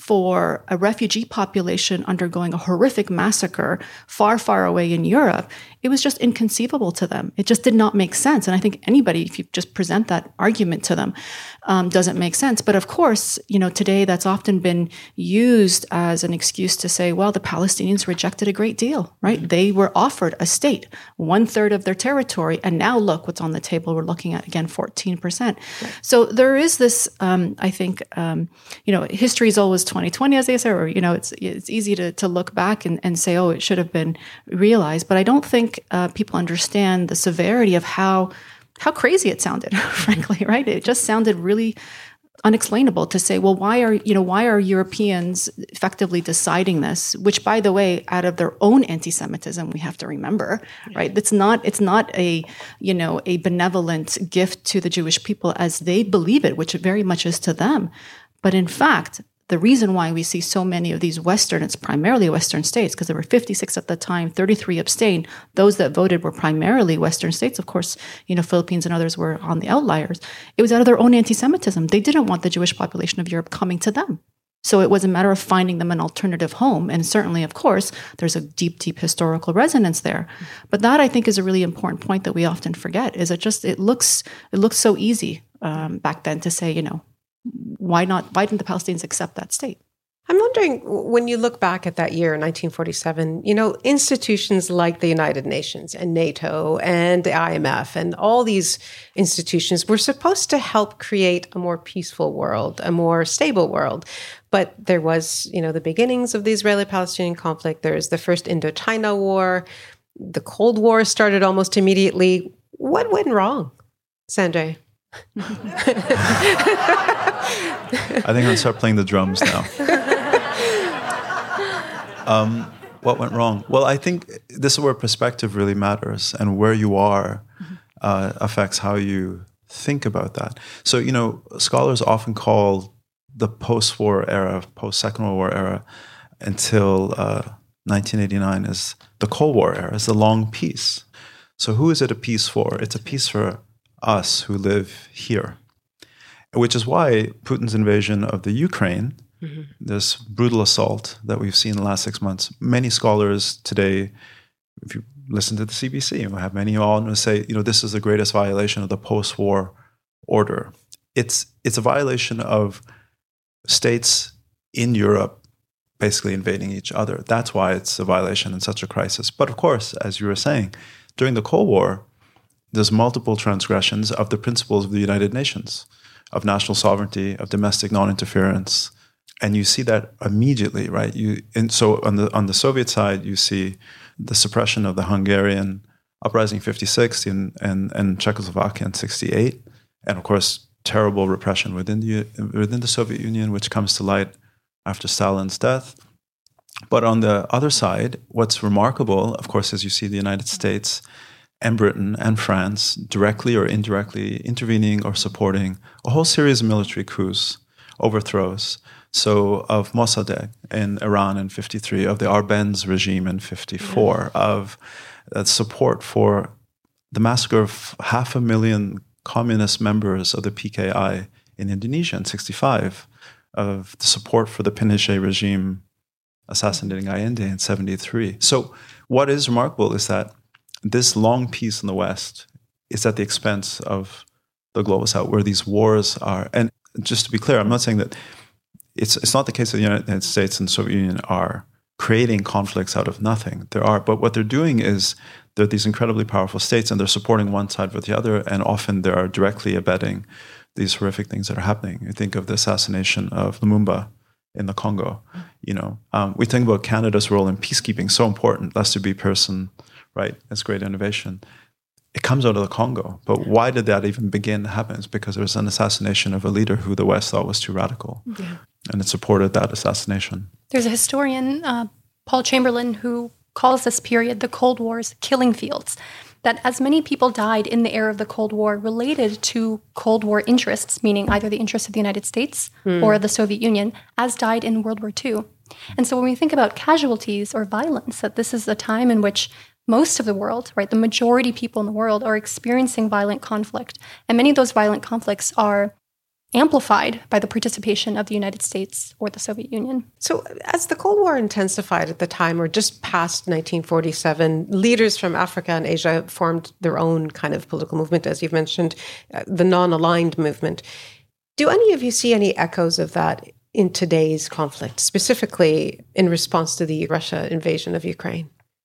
for a refugee population undergoing a horrific massacre far, far away in Europe, it was just inconceivable to them. It just did not make sense. And I think anybody, if you just present that argument to them, um, doesn't make sense. But of course, you know, today that's often been used as an excuse to say, well, the Palestinians rejected a great deal, right? They were offered a state, one third of their territory. And now look what's on the table. We're looking at, again, fourteen percent. Right. So there is this, um, I think, um, you know, history is always twenty twenty, as they say, or, you know, it's it's easy to, to look back and, and say, oh, it should have been realized. But I don't think uh, people understand the severity of how how crazy it sounded, frankly, right? It just sounded really unexplainable to say, well, why are, you know, why are Europeans effectively deciding this, which, by the way, out of their own anti-Semitism, we have to remember, yeah. right? It's not, it's not a, you know, a benevolent gift to the Jewish people as they believe it, which it very much is to them. But in fact, the reason why we see so many of these Western, it's primarily Western states, because there were fifty-six at the time, thirty-three abstained. Those that voted were primarily Western states. Of course, you know, Philippines and others were on the outliers. It was out of their own anti-Semitism. They didn't want the Jewish population of Europe coming to them. So it was a matter of finding them an alternative home. And certainly, of course, there's a deep, deep historical resonance there. But that, I think, is a really important point that we often forget, is it just, it looks, it looks so easy um, back then to say, you know, why not? Why didn't the Palestinians accept that state? I'm wondering, when you look back at that year, nineteen forty-seven, you know, institutions like the United Nations and NATO and the I M F and all these institutions were supposed to help create a more peaceful world, a more stable world. But there was, you know, the beginnings of the Israeli-Palestinian conflict. There's the first Indochina War. The Cold War started almost immediately. What went wrong, Sanjay? I think I'm going to start playing the drums now. um, what went wrong? Well, I think this is where perspective really matters, and where you are uh, affects how you think about that. So, you know, scholars often call the post-war era, post-Second World War era, until uh, nineteen eighty-nine as the Cold War era, as the long peace. So who is it a peace for? It's a peace for us who live here. Which is why Putin's invasion of the Ukraine, mm-hmm. this brutal assault that we've seen in the last six months, many scholars today, if you listen to the C B C, we have many all say, you know, this is the greatest violation of the post-war order. It's it's a violation of states in Europe basically invading each other. That's why it's a violation in such a crisis. But of course, as you were saying, during the Cold War, there's multiple transgressions of the principles of the United Nations, of national sovereignty, of domestic non-interference, and you see that immediately, right? You and so on the on the Soviet side, you see the suppression of the Hungarian uprising fifty-six and and and Czechoslovakia in sixty-eight, and of course terrible repression within the within the Soviet Union, which comes to light after Stalin's death. But on the other side, what's remarkable, of course, is you see the United States and Britain and France directly or indirectly intervening or supporting a whole series of military coups, overthrows. So of Mossadegh in Iran in fifty-three, of the Arbenz regime in fifty-four, yeah. of uh, support for the massacre of half a million communist members of the P K I in Indonesia in sixty-five, of the support for the Pinochet regime assassinating Allende in seventy-three. So what is remarkable is that this long peace in the West is at the expense of the global South, where these wars are. And just to be clear, I'm not saying that it's it's not the case that the United States and the Soviet Union are creating conflicts out of nothing. There are, but what they're doing is they're these incredibly powerful states, and they're supporting one side with the other, and often they are directly abetting these horrific things that are happening. You think of the assassination of Lumumba in the Congo. You know, um, we think about Canada's role in peacekeeping, so important. Lester B. Pearson, right? It's great innovation. It comes out of the Congo. But why did that even begin to happen? It's because there was an assassination of a leader who the West thought was too radical. Yeah. And it supported that assassination. There's a historian, uh, Paul Chamberlain, who calls this period the Cold War's killing fields. That as many people died in the era of the Cold War related to Cold War interests, meaning either the interests of the United States mm. or the Soviet Union, as died in World War Two. And so when we think about casualties or violence, that this is a time in which most of the world, right, the majority of people in the world are experiencing violent conflict. And many of those violent conflicts are amplified by the participation of the United States or the Soviet Union. So as the Cold War intensified at the time, or just past nineteen forty-seven, leaders from Africa and Asia formed their own kind of political movement, as you've mentioned, uh, the non-aligned movement. Do any of you see any echoes of that in today's conflict, specifically in response to the Russia invasion of Ukraine?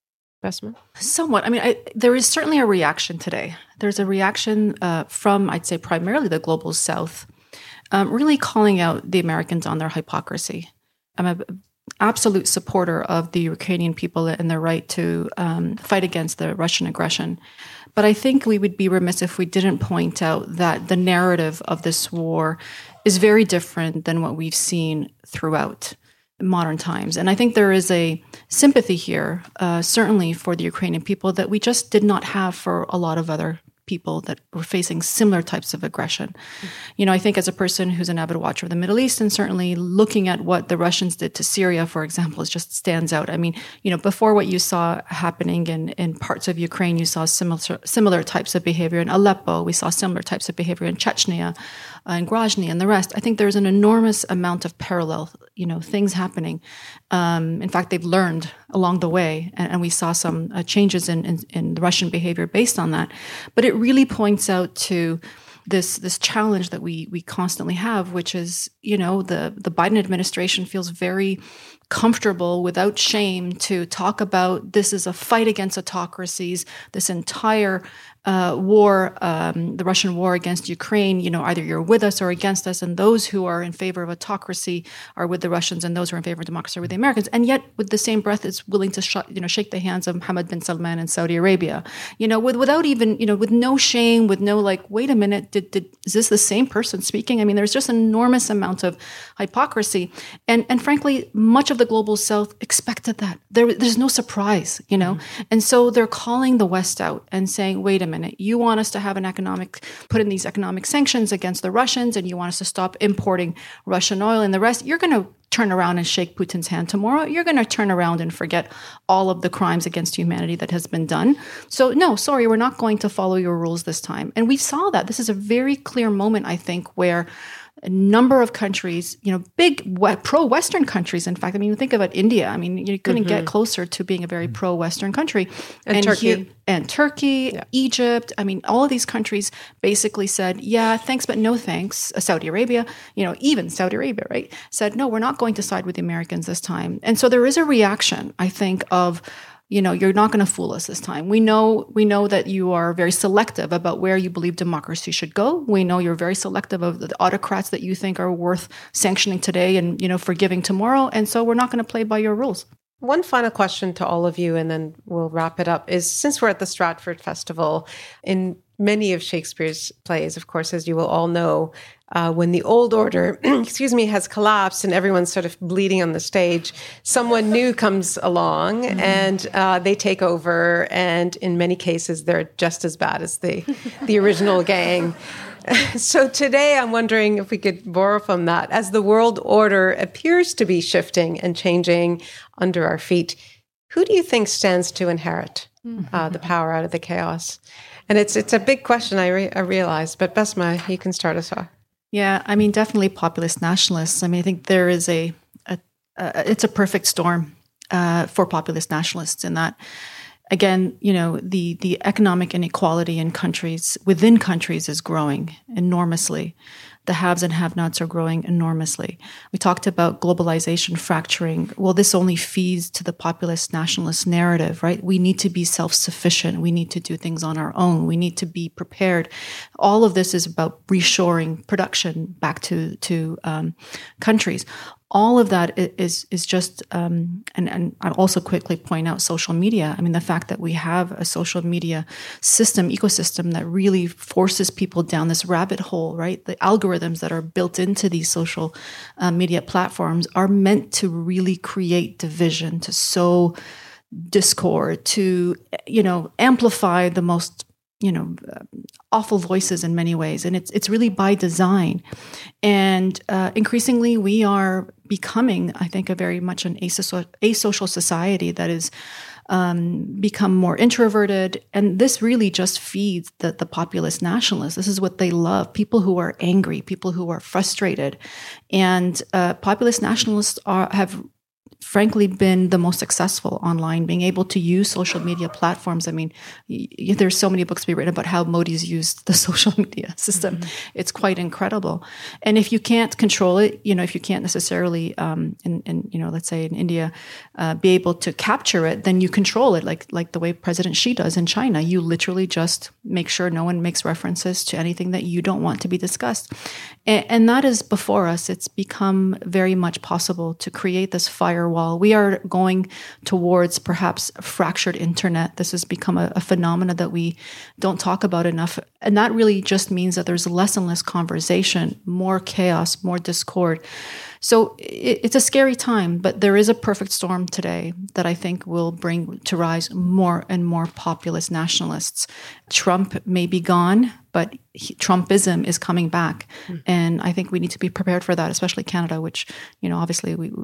Besma? Somewhat. I mean, I, there is certainly a reaction today. There's a reaction uh, from, I'd say, primarily the global South, um, really calling out the Americans on their hypocrisy. I'm an absolute supporter of the Ukrainian people and their right to um, fight against the Russian aggression. But I think we would be remiss if we didn't point out that the narrative of this war is very different than what we've seen throughout modern times. And I think there is a sympathy here, uh, certainly for the Ukrainian people, that we just did not have for a lot of other people that were facing similar types of aggression. Mm-hmm. You know, I think as a person who's an avid watcher of the Middle East, and certainly looking at what the Russians did to Syria, for example, it just stands out. I mean, you know, before what you saw happening in, in parts of Ukraine, you saw similar similar types of behavior in Aleppo. We saw similar types of behavior in Chechnya, uh, in Grozny, and the rest. I think there's an enormous amount of parallel, you know, things happening. Um, in fact, they've learned along the way, and, and we saw some uh, changes in, in, in the Russian behavior based on that. But it really points out to this this challenge that we we constantly have, which is, you know, the the Biden administration feels very comfortable without shame to talk about this is a fight against autocracies. This entire uh, war, um, the Russian war against Ukraine, you know, either you're with us or against us, and those who are in favor of autocracy are with the Russians, and those who are in favor of democracy are with the Americans. And yet, with the same breath, it's willing to sh- you know shake the hands of Mohammed bin Salman in Saudi Arabia, you know, with without even you know with no shame, with no like, wait a minute, did did is this the same person speaking? I mean, there's just an enormous amount of hypocrisy, and and frankly, much of the global South expected that. There, there's no surprise, you know, mm-hmm. and so they're calling the West out and saying, wait a minute, you want us to have an economic, put in these economic sanctions against the Russians, and you want us to stop importing Russian oil and the rest. You're going to turn around and shake Putin's hand tomorrow. You're going to turn around and forget all of the crimes against humanity that has been done. So no, sorry, we're not going to follow your rules this time. And we saw that. This is a very clear moment, I think, where a number of countries, you know, big pro-Western countries, in fact, I mean, you think about India. I mean, you couldn't mm-hmm. get closer to being a very pro-Western country. And, and Turkey. Here, and Turkey, yeah. Egypt. I mean, all of these countries basically said, yeah, thanks, but no thanks. Uh, Saudi Arabia, you know, even Saudi Arabia, right, said, no, we're not going to side with the Americans this time. And so there is a reaction, I think, of, you know, you're not going to fool us this time. We know we know that you are very selective about where you believe democracy should go. We know you're very selective of the autocrats that you think are worth sanctioning today and, you know, forgiving tomorrow. And so we're not going to play by your rules. One final question to all of you, and then we'll wrap it up, is since we're at the Stratford Festival, in many of Shakespeare's plays, of course, as you will all know, uh, when the old order, excuse me, has collapsed and everyone's sort of bleeding on the stage, someone new comes along mm-hmm. and uh, they take over. And in many cases, they're just as bad as the, the original gang. So today, I'm wondering if we could borrow from that. As the world order appears to be shifting and changing under our feet, who do you think stands to inherit mm-hmm. uh, the power out of the chaos? And it's it's a big question, I, re- I realize. But Besma, you can start us off. Yeah, I mean, definitely populist nationalists. I mean, I think there is a, a, a it's a perfect storm uh, for populist nationalists in that, again, you know, the the economic inequality in countries, within countries, is growing enormously. The haves and have-nots are growing enormously. We talked about globalization fracturing. Well, this only feeds to the populist nationalist narrative, right? We need to be self-sufficient. We need to do things on our own. We need to be prepared. All of this is about reshoring production back to, to um, countries. All of that is is just, um, and, and I'll also quickly point out social media. I mean, the fact that we have a social media system, ecosystem that really forces people down this rabbit hole, right? The algorithms that are built into these social uh, media platforms are meant to really create division, to sow discord, to, you know, amplify the most, you know, uh, awful voices in many ways. And it's it's really by design. And uh, increasingly, we are becoming, I think, a very much an asocial, asocial society that is um, become more introverted. And this really just feeds the, the populist nationalists. This is what they love. People who are angry, people who are frustrated. And uh, populist nationalists are have frankly been the most successful online, being able to use social media platforms. I mean, y- y- there's so many books to be written about how Modi's used the social media system. Mm-hmm. It's quite incredible. And if you can't control it, you know, if you can't necessarily, um, in, in you know, let's say in India, uh, be able to capture it, then you control it, like like the way President Xi does in China. You literally just make sure no one makes references to anything that you don't want to be discussed. And, and that is before us. It's become very much possible to create this firewall. We are going towards perhaps a fractured internet. This has become a, a phenomena that we don't talk about enough. And that really just means that there's less and less conversation, more chaos, more discord. So it, it's a scary time, but there is a perfect storm today that I think will bring to rise more and more populist nationalists. Trump may be gone, but he, Trumpism is coming back. Mm. And I think we need to be prepared for that, especially Canada, which, you know, obviously we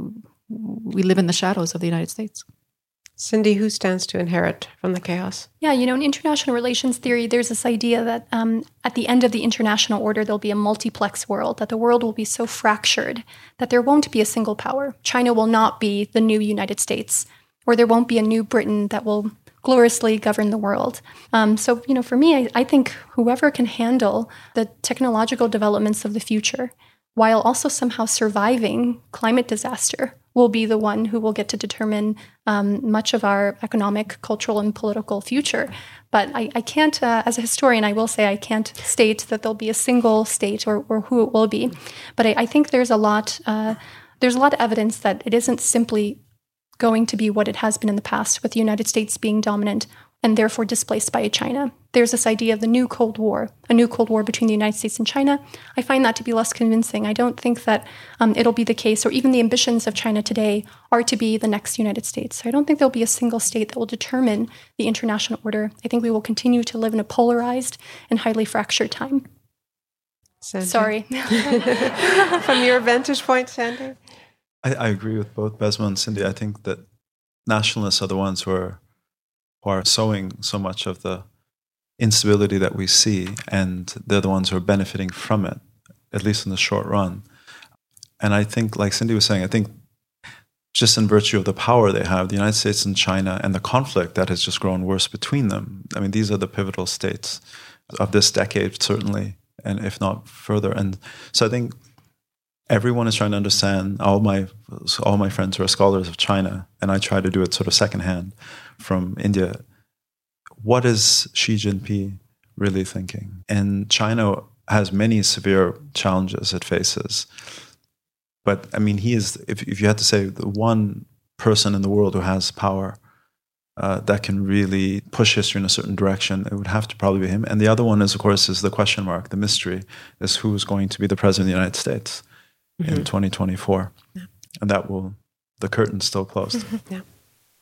we live in the shadows of the United States. Cindy, who stands to inherit from the chaos? Yeah, you know, in international relations theory, there's this idea that um, at the end of the international order, there'll be a multiplex world, that the world will be so fractured that there won't be a single power. China will not be the new United States, or there won't be a new Britain that will gloriously govern the world. Um, so, you know, for me, I, I think whoever can handle the technological developments of the future while also somehow surviving climate disaster will be the one who will get to determine um, much of our economic, cultural, and political future. But I, I can't, uh, as a historian, I will say I can't state that there'll be a single state or, or who it will be. But I, I think there's a lot, uh, there's a lot of evidence that it isn't simply going to be what it has been in the past, with the United States being dominant and therefore displaced by China. There's this idea of the new Cold War, a new Cold War between the United States and China. I find that to be less convincing. I don't think that um, it'll be the case, or even the ambitions of China today are to be the next United States. So I don't think there'll be a single state that will determine the international order. I think we will continue to live in a polarized and highly fractured time. Sandy? Sorry. From your vantage point, Sandy? I, I agree with both Besma and Cindy. I think that nationalists are the ones who are who are sowing so much of the instability that we see, and they're the ones who are benefiting from it, at least in the short run. And I think, like Cindy was saying, I think just in virtue of the power they have, the United States and China, and the conflict that has just grown worse between them, I mean, these are the pivotal states of this decade, certainly, and if not further. And so I think everyone is trying to understand, all my all my friends who are scholars of China, and I try to do it sort of secondhand from India. What is Xi Jinping really thinking? And China has many severe challenges it faces. But I mean, he is, if, if you had to say the one person in the world who has power uh, that can really push history in a certain direction, it would have to probably be him. And the other one is, of course, is the question mark, the mystery, is who's going to be the president of the United States mm-hmm. in twenty twenty-four. Yeah. And that will, the curtain's still closed. Mm-hmm. Yeah.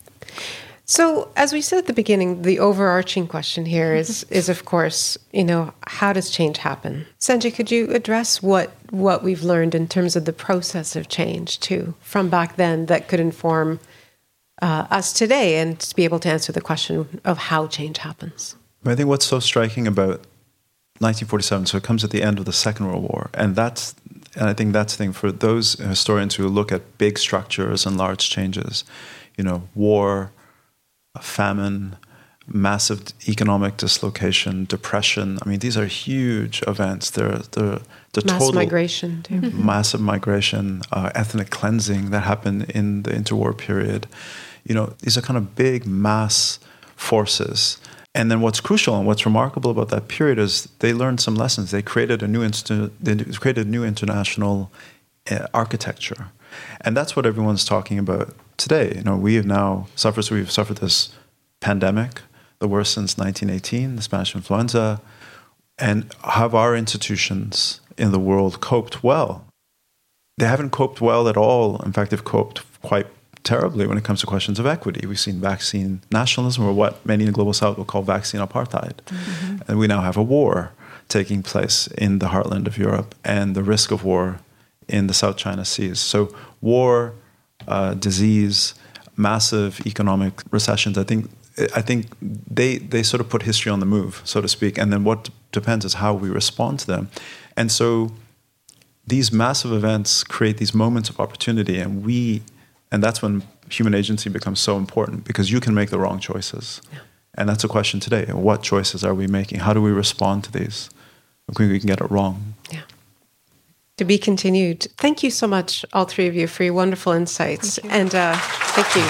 So, as we said at the beginning, the overarching question here is, is of course, you know, how does change happen? Sanjay, could you address what, what we've learned in terms of the process of change, too, from back then that could inform uh, us today and to be able to answer the question of how change happens? I think what's so striking about nineteen forty-seven, so it comes at the end of the Second World War, and that's, and I think that's the thing for those historians who look at big structures and large changes, you know, war, famine, massive economic dislocation, depression. I mean, these are huge events. They're the the Mass total migration, too. massive migration, uh, ethnic cleansing that happened in the interwar period. You know, these are kind of big mass forces. And then what's crucial and what's remarkable about that period is they learned some lessons. They created a new insti- they created a new international uh, architecture, and that's what everyone's talking about today. You know, we have now suffered, so we've suffered this pandemic, the worst since nineteen eighteen, the Spanish influenza, and have our institutions in the world coped well? They haven't coped well at all. In fact, they've coped quite terribly when it comes to questions of equity. We've seen vaccine nationalism, or what many in the Global South will call vaccine apartheid. Mm-hmm. And we now have a war taking place in the heartland of Europe, and the risk of war in the South China Seas. So war, Uh, disease, massive economic recessions. I think I think they they sort of put history on the move, so to speak. And then what depends is how we respond to them. And so these massive events create these moments of opportunity, and we And that's when human agency becomes so important, because you can make the wrong choices. Yeah. And that's a question today. What choices are we making? How do we respond to these? We can get it wrong. Yeah. To be continued. Thank you so much, all three of you, for your wonderful insights. Thank you. And uh, thank you.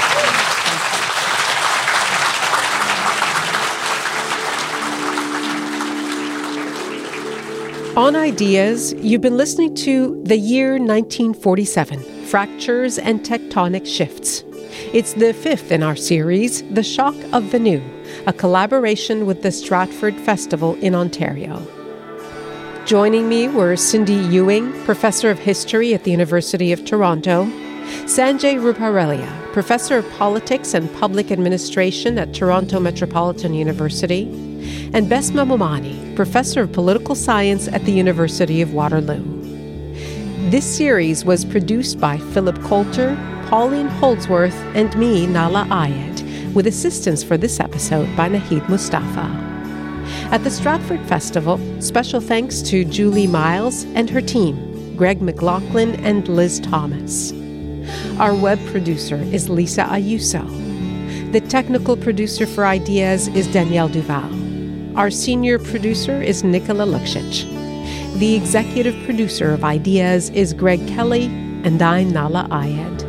On Ideas, you've been listening to The Year nineteen forty-seven, Fractures and Tectonic Shifts. It's the fifth in our series, The Shock of the New, a collaboration with the Stratford Festival in Ontario. Joining me were Cindy Ewing, Professor of History at the University of Toronto, Sanjay Ruparelia, Professor of Politics and Public Administration at Toronto Metropolitan University, and Besma Momani, Professor of Political Science at the University of Waterloo. This series was produced by Philip Coulter, Pauline Holdsworth, and me, Nala Ayed, with assistance for this episode by Nahid Mustafa. At the Stratford Festival, special thanks to Julie Miles and her team, Greg McLaughlin and Liz Thomas. Our web producer is Lisa Ayuso. The technical producer for Ideas is Danielle Duval. Our senior producer is Nicola Luksic. The executive producer of Ideas is Greg Kelly, and I'm Nala Ayed.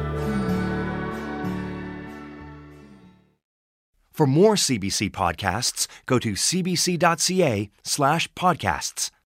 For more C B C podcasts, go to cbc.ca slash podcasts.